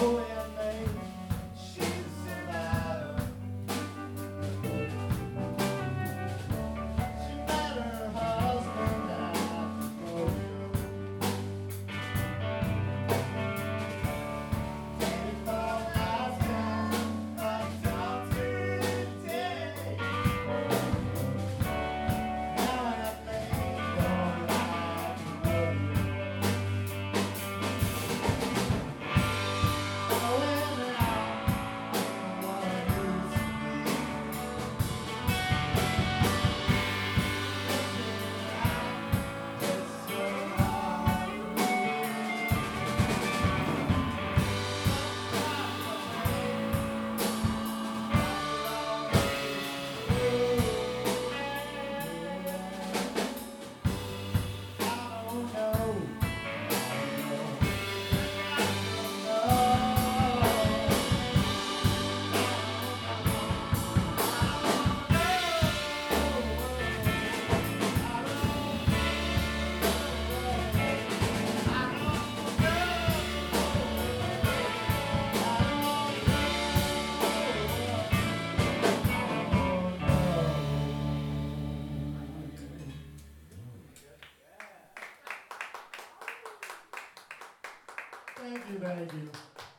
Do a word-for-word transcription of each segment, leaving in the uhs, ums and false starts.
Thank you, thank you.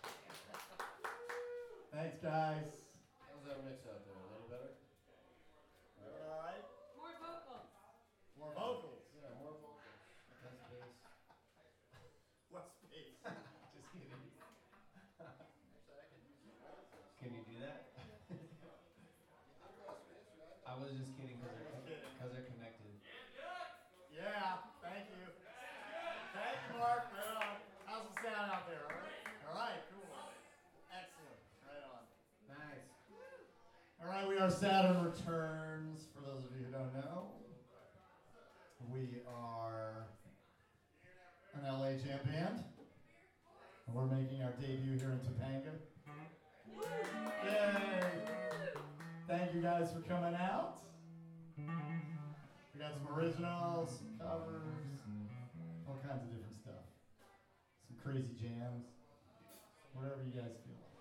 Thanks, guys. How's that mix out there? A little better? All right. More vocals. More vocals. Yeah, more vocals. Less bass. Less space. Just kidding. Can you do that? I was just kidding because they're, con- they're connected. Yeah, thank you. Thank you, Mark. Right on. How's the sound out there? All right? All right, cool. Excellent. Right on. Nice. All right, we are Saturn Returns, for those of you who don't know. We are an L A jam band, and we're making our debut here in Topanga. Yay! Thank you guys for coming out. We got some originals, some covers, all kinds of different stuff. Some crazy jams, whatever you guys feel like.